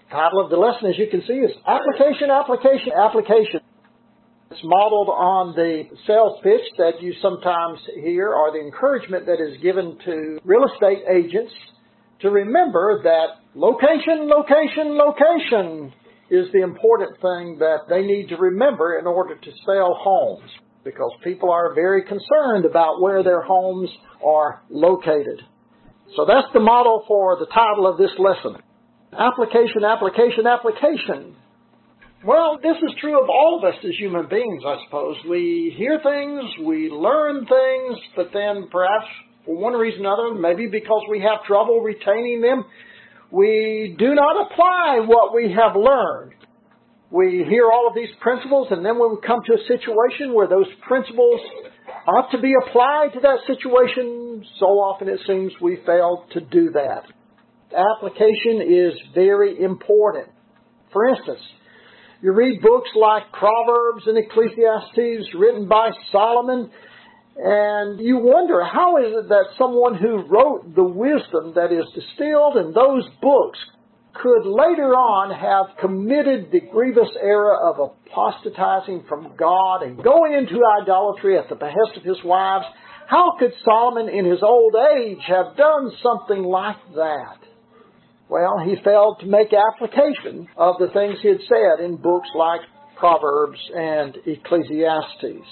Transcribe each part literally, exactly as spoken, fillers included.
The title of the lesson, as you can see, is Application, Application, Application. It's modeled on the sales pitch that you sometimes hear, or the encouragement that is given to real estate agents to remember that location, location, location is the important thing that they need to remember in order to sell homes, because people are very concerned about where their homes are located. So that's the model for the title of this lesson. Application, application, application. Well, this is true of all of us as human beings, I suppose. We hear things, we learn things, but then perhaps for one reason or another, maybe because we have trouble retaining them, we do not apply what we have learned. We hear all of these principles, and then when we come to a situation where those principles ought to be applied to that situation, so often it seems we fail to do that. Application is very important. For instance, you read books like Proverbs and Ecclesiastes written by Solomon, and you wonder, how is it that someone who wrote the wisdom that is distilled in those books could later on have committed the grievous error of apostatizing from God and going into idolatry at the behest of his wives? How could Solomon in his old age have done something like that? Well, he failed to make application of the things he had said in books like Proverbs and Ecclesiastes.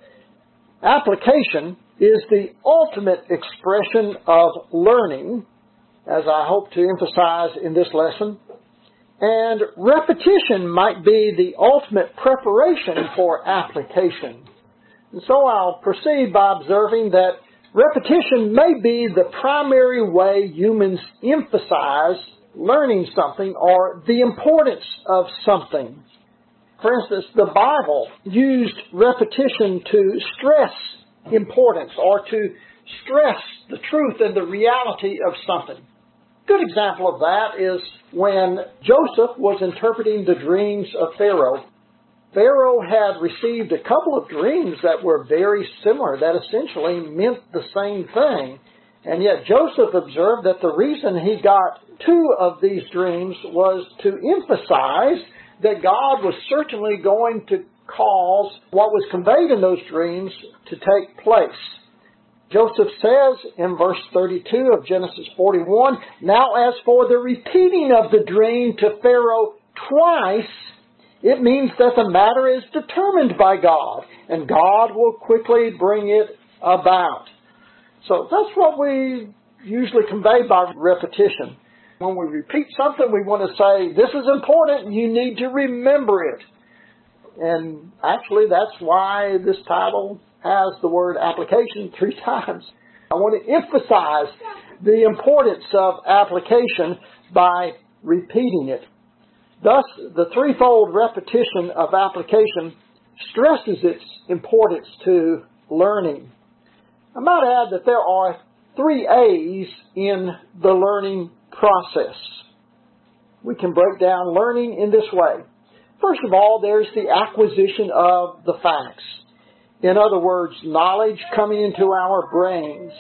Application is the ultimate expression of learning, as I hope to emphasize in this lesson. And repetition might be the ultimate preparation for application. And so I'll proceed by observing that repetition may be the primary way humans emphasize learning something or the importance of something. For instance, the Bible used repetition to stress importance or to stress the truth and the reality of something. A good example of that is when Joseph was interpreting the dreams of Pharaoh. Pharaoh had received a couple of dreams that were very similar, that essentially meant the same thing. And yet Joseph observed that the reason he got two of these dreams was to emphasize that God was certainly going to cause what was conveyed in those dreams to take place. Joseph says in verse thirty-two of Genesis forty-one, "Now as for the repeating of the dream to Pharaoh twice, it means that the matter is determined by God, and God will quickly bring it about." So that's what we usually convey by repetition. When we repeat something, we want to say, this is important, and you need to remember it. And actually, that's why this title has the word application three times. I want to emphasize the importance of application by repeating it. Thus, the threefold repetition of application stresses its importance to learning. I might add that there are three A's in the learning process. We can break down learning in this way. First of all, there's the acquisition of the facts. In other words, knowledge coming into our brains.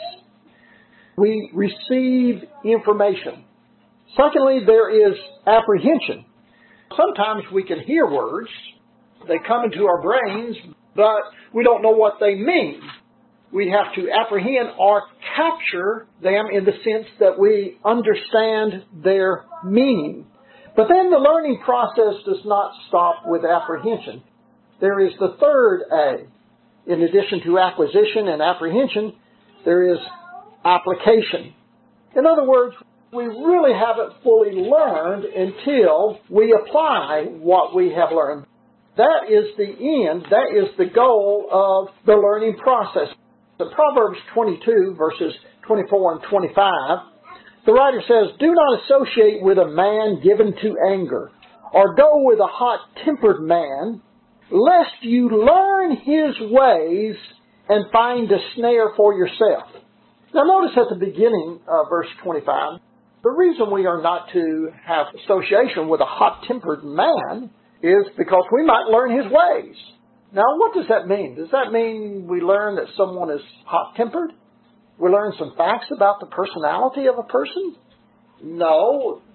We receive information. Secondly, there is apprehension. Sometimes we can hear words. They come into our brains, but we don't know what they mean. We have to apprehend or capture them in the sense that we understand their meaning. But then the learning process does not stop with apprehension. There is the third A. In addition to acquisition and apprehension, there is application. In other words, we really haven't fully learned until we apply what we have learned. That is the end, that is the goal of the learning process. In Proverbs twenty-two, verses twenty-four and twenty-five, the writer says, "Do not associate with a man given to anger, or go with a hot-tempered man, lest you learn his ways and find a snare for yourself." Now notice at the beginning of verse twenty-five, the reason we are not to have association with a hot-tempered man is because we might learn his ways. Now, what does that mean? Does that mean we learn that someone is hot-tempered? We learn some facts about the personality of a person? No.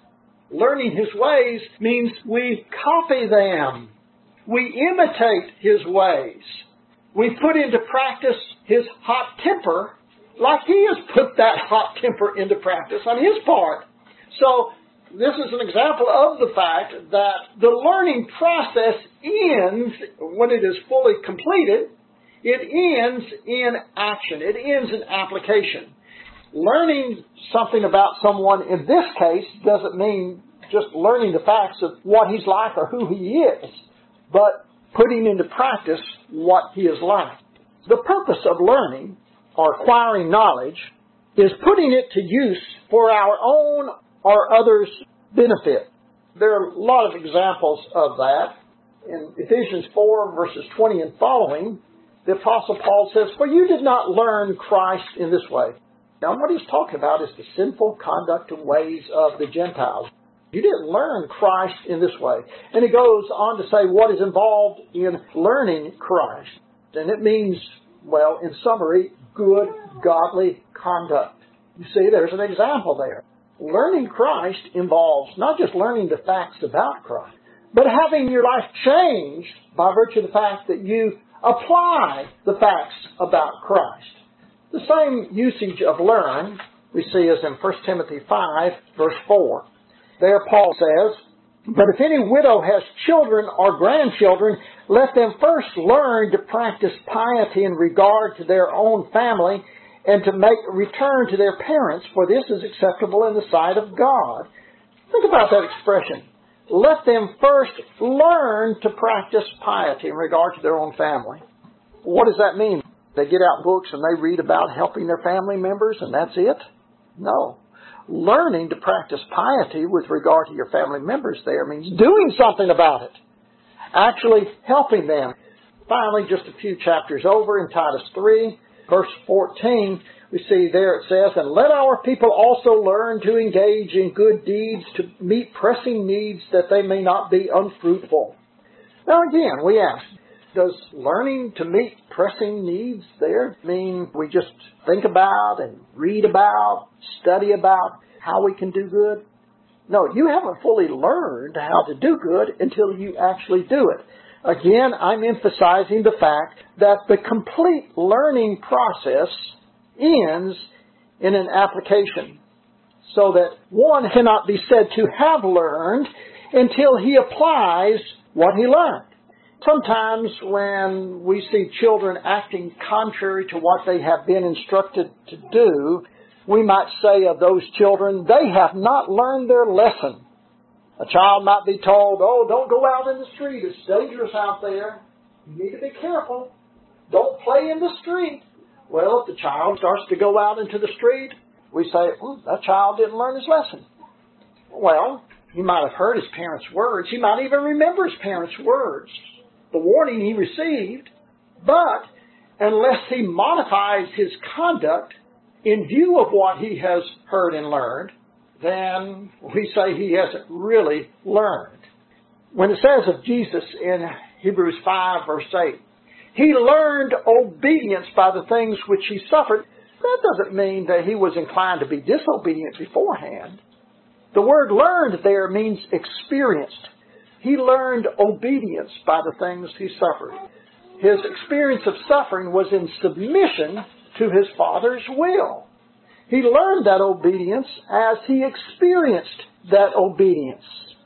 Learning His ways means we copy them. We imitate His ways. We put into practice His hot temper like He has put that hot temper into practice on His part. So this is an example of the fact that the learning process ends when it is fully completed. It ends in action. It ends in application. Learning something about someone in this case doesn't mean just learning the facts of what he's like or who he is, but putting into practice what he is like. The purpose of learning or acquiring knowledge is putting it to use for our own or others' benefit. There are a lot of examples of that. In Ephesians four, verses twenty and following, the Apostle Paul says, "For you did not learn Christ in this way." Now, what he's talking about is the sinful conduct and ways of the Gentiles. You didn't learn Christ in this way. And he goes on to say what is involved in learning Christ. And it means, well, in summary, good, godly conduct. You see, there's an example there. Learning Christ involves not just learning the facts about Christ, but having your life changed by virtue of the fact that you apply the facts about Christ. The same usage of learn we see as in First Timothy five, verse four. There Paul says, "But if any widow has children or grandchildren, let them first learn to practice piety in regard to their own family and to make return to their parents, for this is acceptable in the sight of God." Think about that expression. Let them first learn to practice piety in regard to their own family. What does that mean? They get out books and they read about helping their family members and that's it? No. Learning to practice piety with regard to your family members there means doing something about it. Actually helping them. Finally, just a few chapters over in Titus three, verse fourteen, we see there it says, "And let our people also learn to engage in good deeds to meet pressing needs that they may not be unfruitful." Now again, we ask, does learning to meet pressing needs there mean we just think about and read about, study about how we can do good? No, you haven't fully learned how to do good until you actually do it. Again, I'm emphasizing the fact that the complete learning process ends in an application, so that one cannot be said to have learned until he applies what he learned. Sometimes when we see children acting contrary to what they have been instructed to do, we might say of those children, they have not learned their lesson. A child might be told, "Oh, don't go out in the street. It's dangerous out there. You need to be careful. Don't play in the street." Well, if the child starts to go out into the street, we say, well, that child didn't learn his lesson. Well, he might have heard his parents' words. He might even remember his parents' words, the warning he received. But unless he modifies his conduct in view of what he has heard and learned, then we say he hasn't really learned. When it says of Jesus in Hebrews five, verse eight, "He learned obedience by the things which he suffered," that doesn't mean that he was inclined to be disobedient beforehand. The word learned there means experienced. He learned obedience by the things he suffered. His experience of suffering was in submission to his Father's will. He learned that obedience as he experienced that obedience.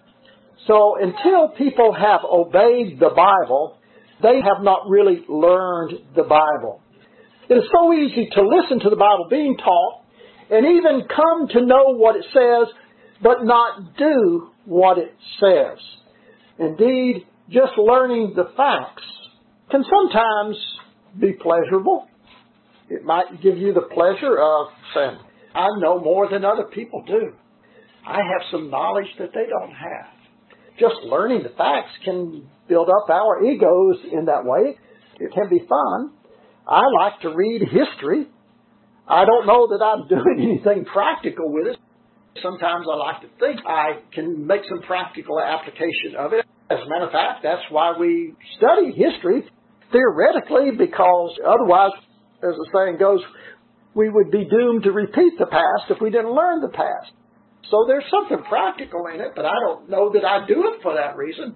So until people have obeyed the Bible, they have not really learned the Bible. It is so easy to listen to the Bible being taught and even come to know what it says, but not do what it says. Indeed, just learning the facts can sometimes be pleasurable. It might give you the pleasure of saying, "I know more than other people do. I have some knowledge that they don't have." Just learning the facts can build up our egos in that way. It can be fun. I like to read history. I don't know that I'm doing anything practical with it. Sometimes I like to think I can make some practical application of it. As a matter of fact, that's why we study history theoretically, because otherwise, as the saying goes, we would be doomed to repeat the past if we didn't learn the past. So there's something practical in it, but I don't know that I do it for that reason.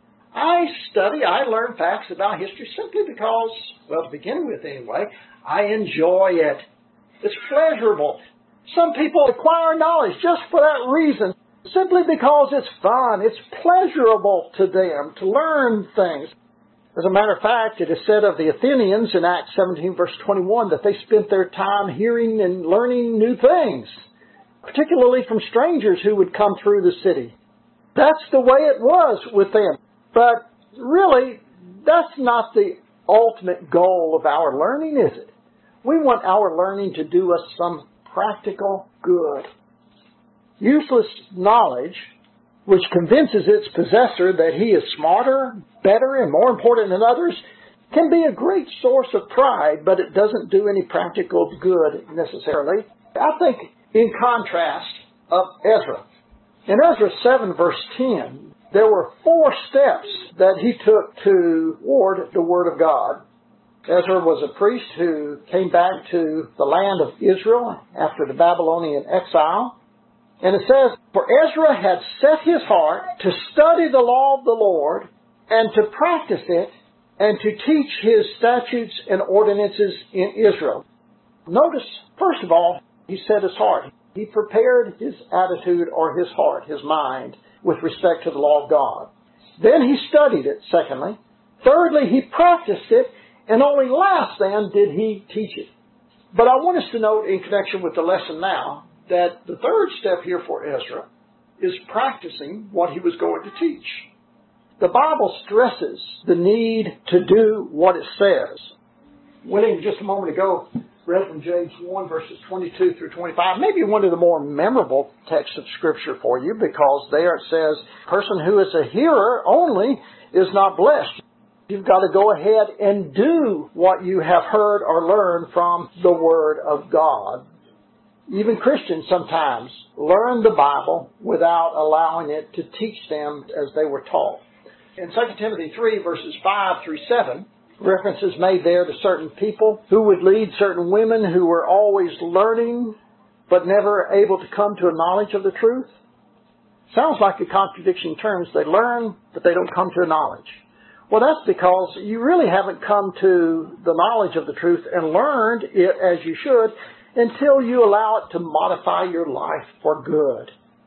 I study, I learn facts about history simply because, well, to begin with anyway, I enjoy it. It's pleasurable. Some people acquire knowledge just for that reason, simply because it's fun. It's pleasurable to them to learn things. As a matter of fact, it is said of the Athenians in Acts seventeen, verse twenty-one, that they spent their time hearing and learning new things, particularly from strangers who would come through the city. That's the way it was with them. But really, that's not the ultimate goal of our learning, is it? We want our learning to do us some practical good. Useless knowledge, which convinces its possessor that he is smarter, better, and more important than others, can be a great source of pride, but it doesn't do any practical good necessarily. I think in contrast of Ezra. In Ezra seven, verse ten, there were four steps that he took toward the Word of God. Ezra was a priest who came back to the land of Israel after the Babylonian exile. And it says, for Ezra had set his heart to study the law of the Lord and to practice it and to teach his statutes and ordinances in Israel. Notice, first of all, he set his heart. He prepared his attitude or his heart, his mind, with respect to the law of God. Then he studied it, secondly. Thirdly, he practiced it, and only last then did he teach it. But I want us to note in connection with the lesson now that the third step here for Ezra is practicing what he was going to teach. The Bible stresses the need to do what it says. William, just a moment ago, read from James one, verses twenty-two through twenty-five, maybe one of the more memorable texts of Scripture for you, because there it says, a person who is a hearer only is not blessed. You've got to go ahead and do what you have heard or learned from the Word of God. Even Christians sometimes learn the Bible without allowing it to teach them as they were taught. In Second Timothy three, verses five through seven, references made there to certain people who would lead certain women who were always learning but never able to come to a knowledge of the truth. Sounds like a contradiction in terms. They learn, but they don't come to a knowledge. Well, that's because you really haven't come to the knowledge of the truth and learned it as you should until you allow it to modify your life for good.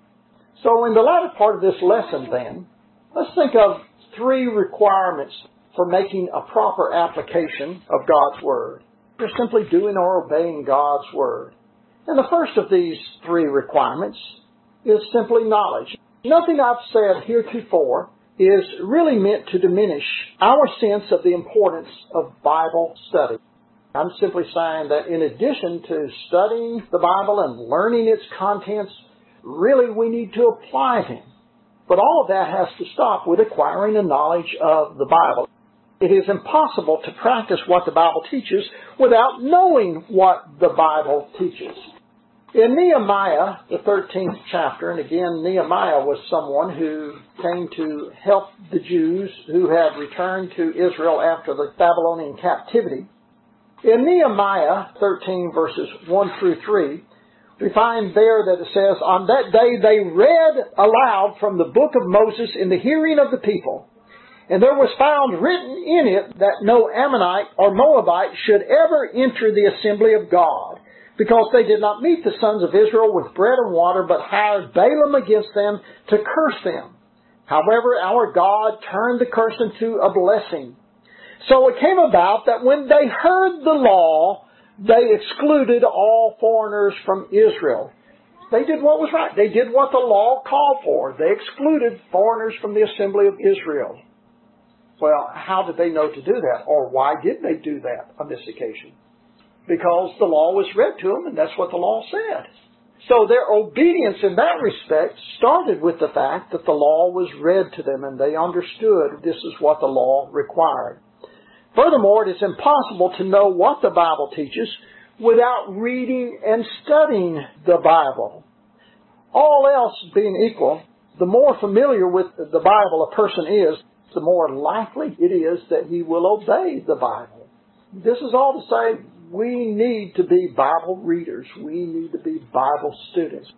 So in the latter part of this lesson then, let's think of three requirements for making a proper application of God's Word. They're simply doing or obeying God's Word. And the first of these three requirements is simply knowledge. Nothing I've said heretofore is really meant to diminish our sense of the importance of Bible study. I'm simply saying that in addition to studying the Bible and learning its contents, really we need to apply them. But all of that has to stop with acquiring a knowledge of the Bible. It is impossible to practice what the Bible teaches without knowing what the Bible teaches. In Nehemiah, the thirteenth chapter, and again, Nehemiah was someone who came to help the Jews who had returned to Israel after the Babylonian captivity. In Nehemiah thirteen, verses one through three, we find there that it says, on that day they read aloud from the book of Moses in the hearing of the people. And there was found written in it that no Ammonite or Moabite should ever enter the assembly of God, because they did not meet the sons of Israel with bread and water, but hired Balaam against them to curse them. However, our God turned the curse into a blessing. So it came about that when they heard the law, they excluded all foreigners from Israel. They did what was right. They did what the law called for. They excluded foreigners from the assembly of Israel. Well, how did they know to do that? Or why did they do that on this occasion? Because the law was read to them, and that's what the law said. So their obedience in that respect started with the fact that the law was read to them, and they understood this is what the law required. Furthermore, it is impossible to know what the Bible teaches without reading and studying the Bible. All else being equal, the more familiar with the Bible a person is, the more likely it is that he will obey the Bible. This is all to say we need to be Bible readers. We need to be Bible students.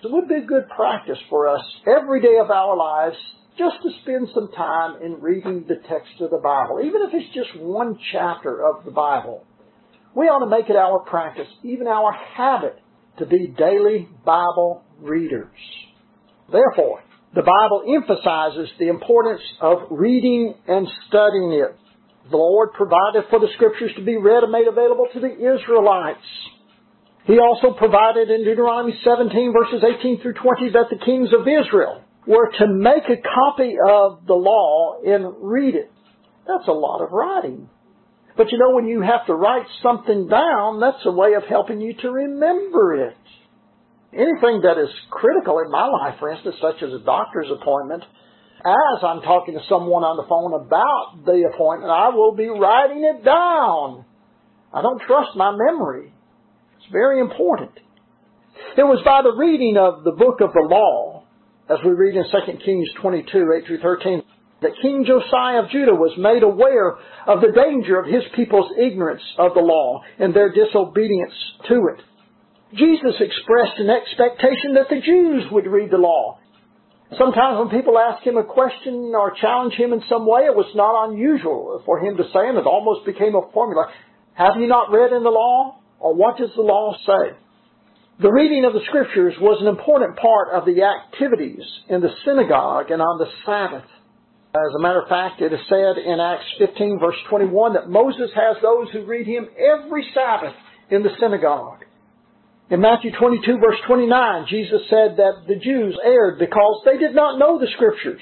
It would be a good practice for us every day of our lives just to spend some time in reading the text of the Bible, even if it's just one chapter of the Bible. We ought to make it our practice, even our habit, to be daily Bible readers. Therefore, the Bible emphasizes the importance of reading and studying it. The Lord provided for the Scriptures to be read and made available to the Israelites. He also provided in Deuteronomy seventeen, verses eighteen through twenty, that the kings of Israel were to make a copy of the law and read it. That's a lot of writing. But you know, when you have to write something down, that's a way of helping you to remember it. Anything that is critical in my life, for instance, such as a doctor's appointment, as I'm talking to someone on the phone about the appointment, I will be writing it down. I don't trust my memory. It's very important. It was by the reading of the book of the law, as we read in Second Kings twenty-two, eight through thirteen, that King Josiah of Judah was made aware of the danger of his people's ignorance of the law and their disobedience to it. Jesus expressed an expectation that the Jews would read the law. Sometimes when people ask him a question or challenge him in some way, it was not unusual for him to say, and it almost became a formula, "Have you not read in the law? Or what does the law say?" The reading of the Scriptures was an important part of the activities in the synagogue and on the Sabbath. As a matter of fact, it is said in Acts fifteen, verse twenty-one, that Moses has those who read him every Sabbath in the synagogue. In Matthew twenty-two, verse twenty-nine, Jesus said that the Jews erred because they did not know the Scriptures.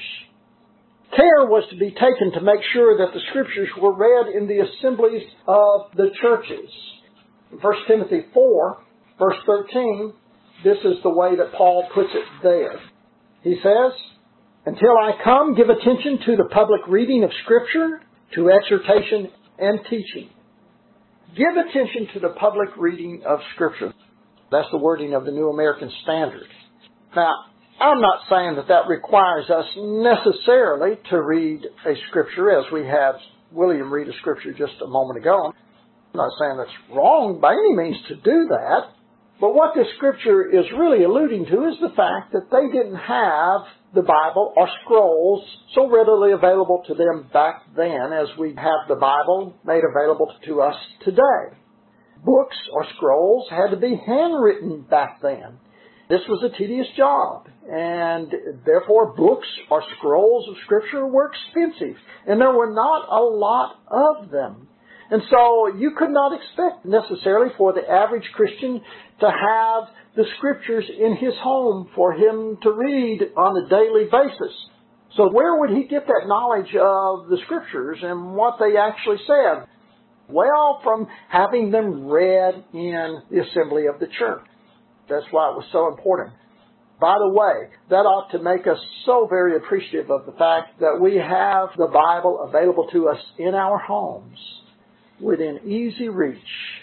Care was to be taken to make sure that the Scriptures were read in the assemblies of the churches. In First Timothy four, verse thirteen, this is the way that Paul puts it there. He says, "Until I come, give attention to the public reading of Scripture, to exhortation and teaching." Give attention to the public reading of Scripture. That's the wording of the New American Standard. Now, I'm not saying that that requires us necessarily to read a Scripture as we had William read a Scripture just a moment ago. I'm not saying that's wrong by any means to do that. But what this Scripture is really alluding to is the fact that they didn't have the Bible or scrolls so readily available to them back then as we have the Bible made available to us today. Books or scrolls had to be handwritten back then. This was a tedious job, and therefore books or scrolls of Scripture were expensive, and there were not a lot of them. And so you could not expect necessarily for the average Christian to have the Scriptures in his home for him to read on a daily basis. So where would he get that knowledge of the Scriptures and what they actually said? Well, from having them read in the assembly of the church. That's why it was so important. By the way, that ought to make us so very appreciative of the fact that we have the Bible available to us in our homes within easy reach.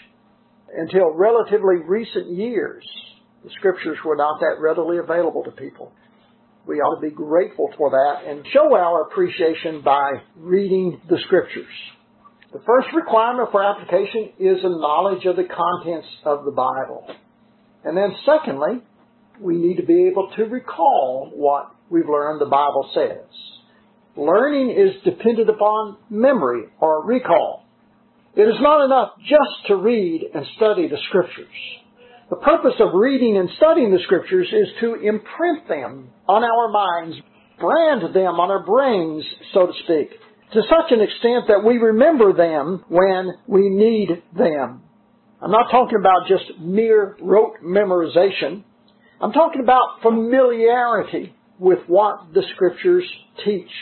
Until relatively recent years, the Scriptures were not that readily available to people. We ought to be grateful for that and show our appreciation by reading the Scriptures. The first requirement for application is a knowledge of the contents of the Bible. And then secondly, we need to be able to recall what we've learned the Bible says. Learning is dependent upon memory or recall. It is not enough just to read and study the Scriptures. The purpose of reading and studying the Scriptures is to imprint them on our minds, brand them on our brains, so to speak, to such an extent that we remember them when we need them. I'm not talking about just mere rote memorization. I'm talking about familiarity with what the Scriptures teach.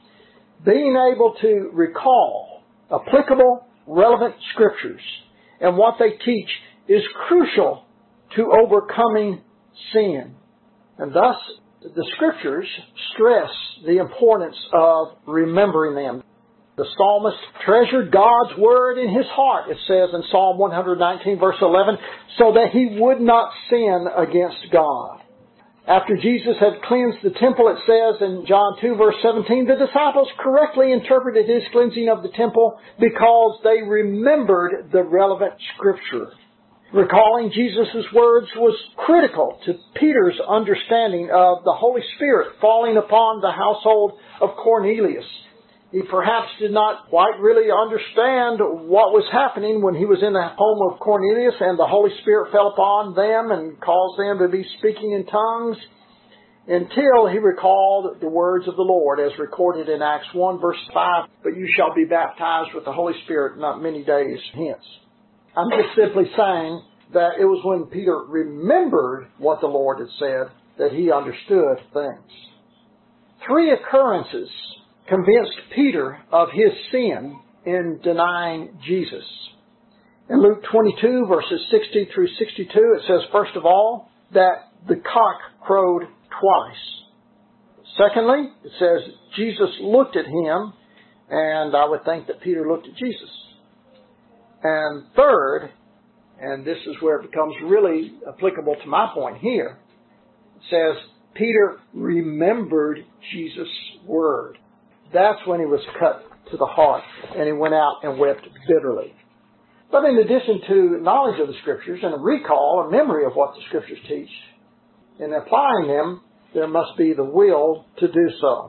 Being able to recall applicable, relevant Scriptures and what they teach is crucial to overcoming sin. And thus, the Scriptures stress the importance of remembering them. The psalmist treasured God's Word in his heart, it says in Psalm one nineteen, verse eleven, so that he would not sin against God. After Jesus had cleansed the temple, it says in John two, verse seventeen, the disciples correctly interpreted his cleansing of the temple because they remembered the relevant Scripture. Recalling Jesus' words was critical to Peter's understanding of the Holy Spirit falling upon the household of Cornelius. He perhaps did not quite really understand what was happening when he was in the home of Cornelius and the Holy Spirit fell upon them and caused them to be speaking in tongues, until he recalled the words of the Lord as recorded in Acts one verse five, "But you shall be baptized with the Holy Spirit not many days hence." I'm just simply saying that it was when Peter remembered what the Lord had said that he understood things. Three occurrences convinced Peter of his sin in denying Jesus. In Luke twenty-two verses sixty through sixty-two, it says, first of all, that the cock crowed twice. Secondly, it says Jesus looked at him, and I would think that Peter looked at Jesus. And third, and this is where it becomes really applicable to my point here, it says Peter remembered Jesus' word. That's when he was cut to the heart, and he went out and wept bitterly. But in addition to knowledge of the Scriptures and a recall, a memory of what the Scriptures teach, in applying them, there must be the will to do so.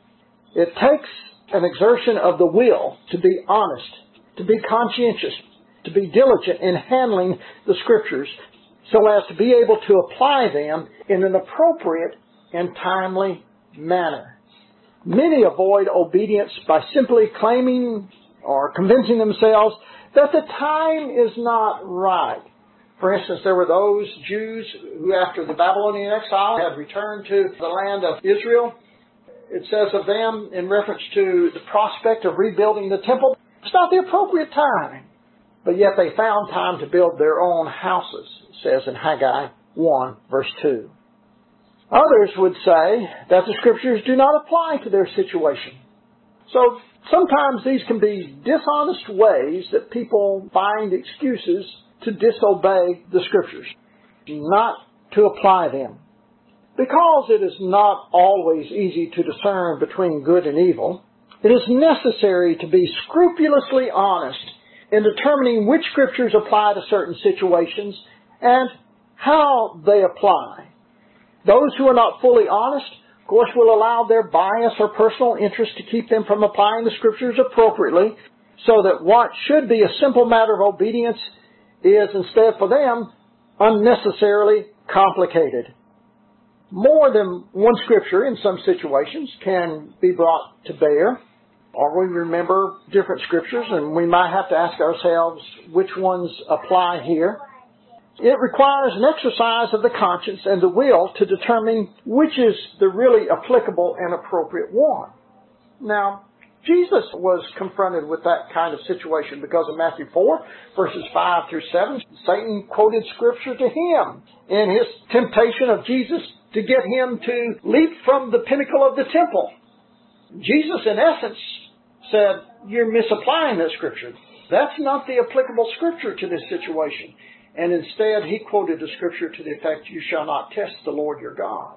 It takes an exertion of the will to be honest, to be conscientious, to be diligent in handling the Scriptures so as to be able to apply them in an appropriate and timely manner. Many avoid obedience by simply claiming or convincing themselves that the time is not right. For instance, there were those Jews who, after the Babylonian exile, had returned to the land of Israel. It says of them, in reference to the prospect of rebuilding the temple, it's not the appropriate time. But yet they found time to build their own houses, it says in Haggai one, verse two. Others would say that the Scriptures do not apply to their situation. So sometimes these can be dishonest ways that people find excuses to disobey the Scriptures, not to apply them. Because it is not always easy to discern between good and evil, it is necessary to be scrupulously honest in determining which Scriptures apply to certain situations and how they apply. Those who are not fully honest, of course, will allow their bias or personal interest to keep them from applying the Scriptures appropriately, so that what should be a simple matter of obedience is instead for them unnecessarily complicated. More than one Scripture in some situations can be brought to bear, or we remember different Scriptures and we might have to ask ourselves which ones apply here. It requires an exercise of the conscience and the will to determine which is the really applicable and appropriate one. Now, Jesus was confronted with that kind of situation because in Matthew four, verses five through seven, Satan quoted Scripture to him in his temptation of Jesus to get him to leap from the pinnacle of the temple. Jesus, in essence, said, "You're misapplying that Scripture. That's not the applicable Scripture to this situation." And instead, he quoted the Scripture to the effect, "You shall not test the Lord your God."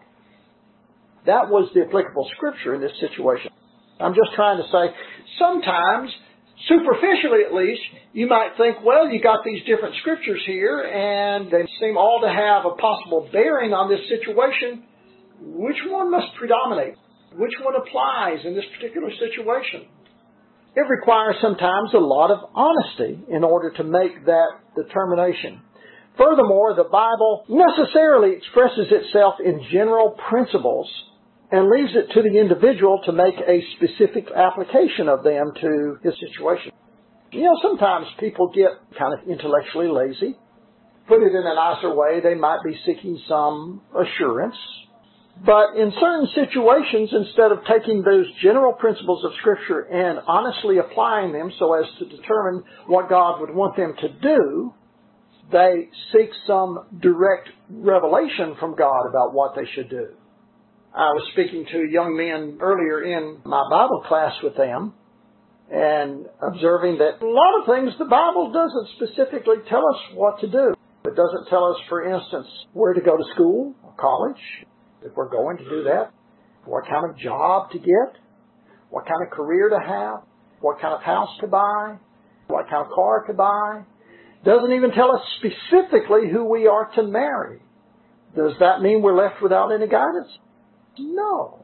That was the applicable Scripture in this situation. I'm just trying to say, sometimes, superficially at least, you might think, well, you got these different Scriptures here, and they seem all to have a possible bearing on this situation. Which one must predominate? Which one applies in this particular situation? It requires sometimes a lot of honesty in order to make that determination. Furthermore, the Bible necessarily expresses itself in general principles and leaves it to the individual to make a specific application of them to his situation. You know, sometimes people get kind of intellectually lazy. Put it in a nicer way, they might be seeking some assurance. But in certain situations, instead of taking those general principles of Scripture and honestly applying them so as to determine what God would want them to do, they seek some direct revelation from God about what they should do. I was speaking to young men earlier in my Bible class with them and observing that a lot of things the Bible doesn't specifically tell us what to do. It doesn't tell us, for instance, where to go to school or college, if we're going to do that, what kind of job to get, what kind of career to have, what kind of house to buy, what kind of car to buy. Doesn't even tell us specifically who we are to marry. Does that mean we're left without any guidance? No.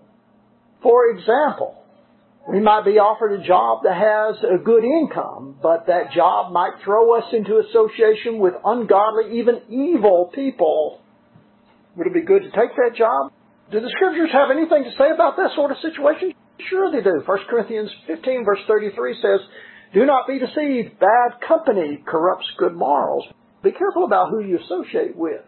For example, we might be offered a job that has a good income, but that job might throw us into association with ungodly, even evil people. Would it be good to take that job? Do the Scriptures have anything to say about that sort of situation? Sure they do. First Corinthians fifteen verse thirty-three says, "Do not be deceived. Bad company corrupts good morals." Be careful about who you associate with.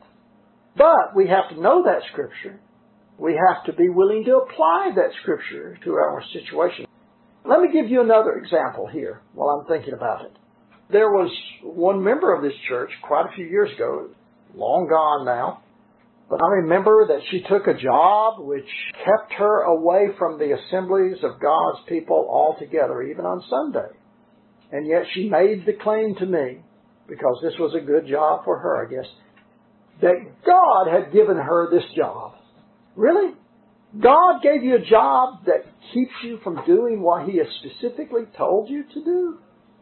But we have to know that Scripture. We have to be willing to apply that Scripture to our situation. Let me give you another example here while I'm thinking about it. There was one member of this church quite a few years ago, long gone now, but I remember that she took a job which kept her away from the assemblies of God's people altogether, even on Sunday. And yet she made the claim to me, because this was a good job for her, I guess, that God had given her this job. Really? God gave you a job that keeps you from doing what He has specifically told you to do?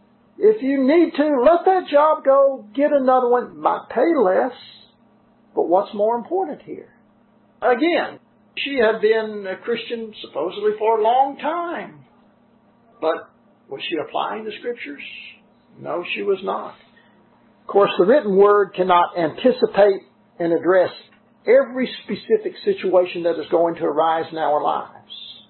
If you need to, let that job go, get another one. Might pay less, but what's more important here? Again, she had been a Christian supposedly for a long time. But was she applying the Scriptures? No, she was not. Of course, the written Word cannot anticipate and address every specific situation that is going to arise in our lives.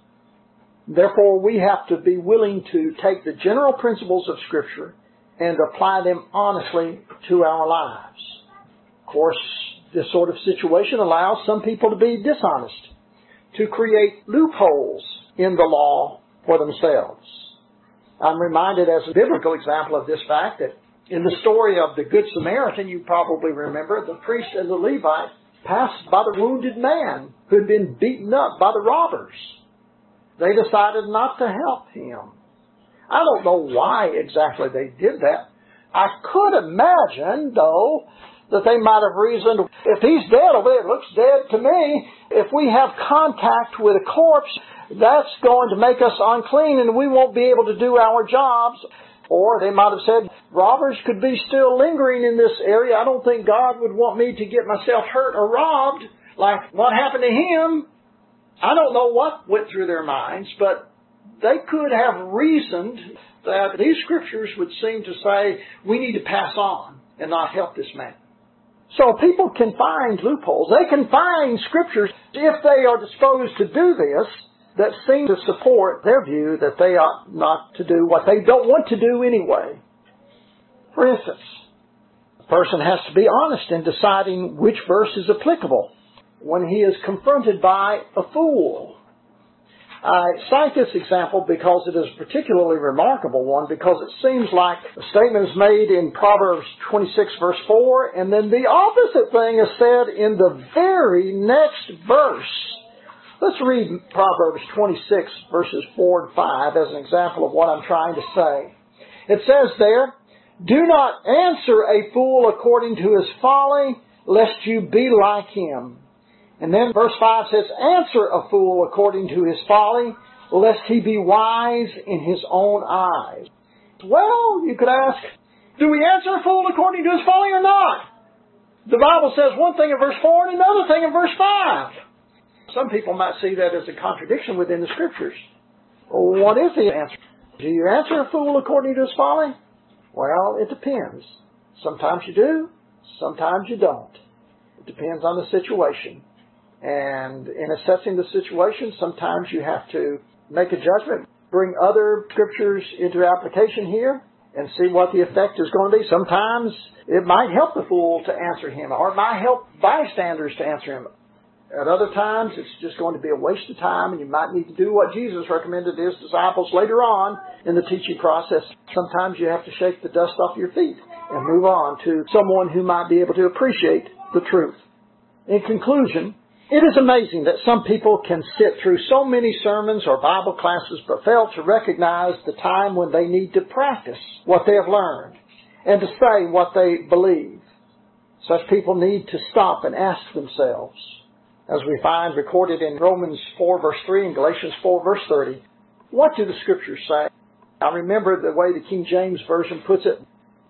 Therefore, we have to be willing to take the general principles of Scripture and apply them honestly to our lives. Of course, this sort of situation allows some people to be dishonest, to create loopholes in the law for themselves. I'm reminded as a biblical example of this fact that in the story of the Good Samaritan, you probably remember, the priest and the Levite passed by the wounded man who had been beaten up by the robbers. They decided not to help him. I don't know why exactly they did that. I could imagine, though, that they might have reasoned, if he's dead over there, it looks dead to me. If we have contact with a corpse, that's going to make us unclean and we won't be able to do our jobs. Or they might have said, robbers could be still lingering in this area. I don't think God would want me to get myself hurt or robbed like what happened to him. I don't know what went through their minds, but they could have reasoned that these Scriptures would seem to say, we need to pass on and not help this man. So people can find loopholes. They can find Scriptures, if they are disposed to do this, that seem to support their view that they ought not to do what they don't want to do anyway. For instance, a person has to be honest in deciding which verse is applicable when he is confronted by a fool. I cite this example because it is a particularly remarkable one, because it seems like a statement is made in Proverbs twenty-six verse four, and then the opposite thing is said in the very next verse. Let's read Proverbs twenty-six verses four and five as an example of what I'm trying to say. It says there, "Do not answer a fool according to his folly, lest you be like him." And then verse five says, "Answer a fool according to his folly, lest he be wise in his own eyes." Well, you could ask, do we answer a fool according to his folly or not? The Bible says one thing in verse four and another thing in verse five. Some people might see that as a contradiction within the Scriptures. Well, what is the answer? Do you answer a fool according to his folly? Well, it depends. Sometimes you do, sometimes you don't. It depends on the situation. And in assessing the situation, sometimes you have to make a judgment, bring other Scriptures into application here, and see what the effect is going to be. Sometimes it might help the fool to answer him, or it might help bystanders to answer him. At other times, it's just going to be a waste of time, and you might need to do what Jesus recommended to His disciples later on in the teaching process. Sometimes you have to shake the dust off your feet and move on to someone who might be able to appreciate the truth. In conclusion, it is amazing that some people can sit through so many sermons or Bible classes but fail to recognize the time when they need to practice what they have learned and to say what they believe. Such people need to stop and ask themselves, as we find recorded in Romans four verse three and Galatians four verse thirty, what do the Scriptures say? I remember the way the King James Version puts it,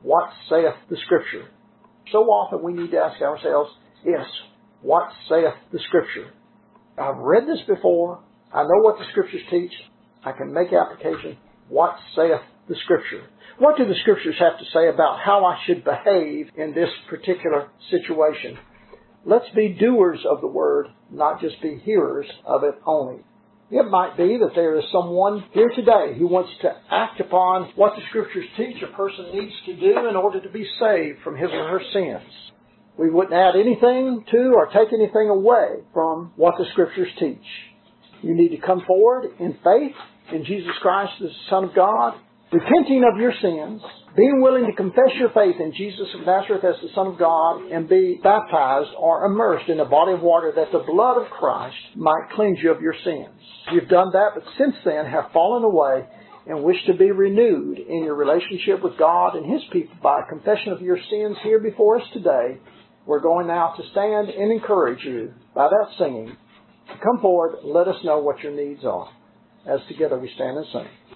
what saith the Scripture? So often we need to ask ourselves, yes, what saith the Scripture? I've read this before. I know what the Scriptures teach. I can make application. What saith the Scripture? What do the Scriptures have to say about how I should behave in this particular situation? Let's be doers of the Word, not just be hearers of it only. It might be that there is someone here today who wants to act upon what the Scriptures teach a person needs to do in order to be saved from his or her sins. We wouldn't add anything to or take anything away from what the Scriptures teach. You need to come forward in faith in Jesus Christ as the Son of God, repenting of your sins, being willing to confess your faith in Jesus of Nazareth as the Son of God, and be baptized or immersed in a body of water that the blood of Christ might cleanse you of your sins. You've done that, but since then have fallen away and wish to be renewed in your relationship with God and His people by a confession of your sins here before us today. We're going now to stand and encourage you by that singing. Come forward and let us know what your needs are as together we stand and sing.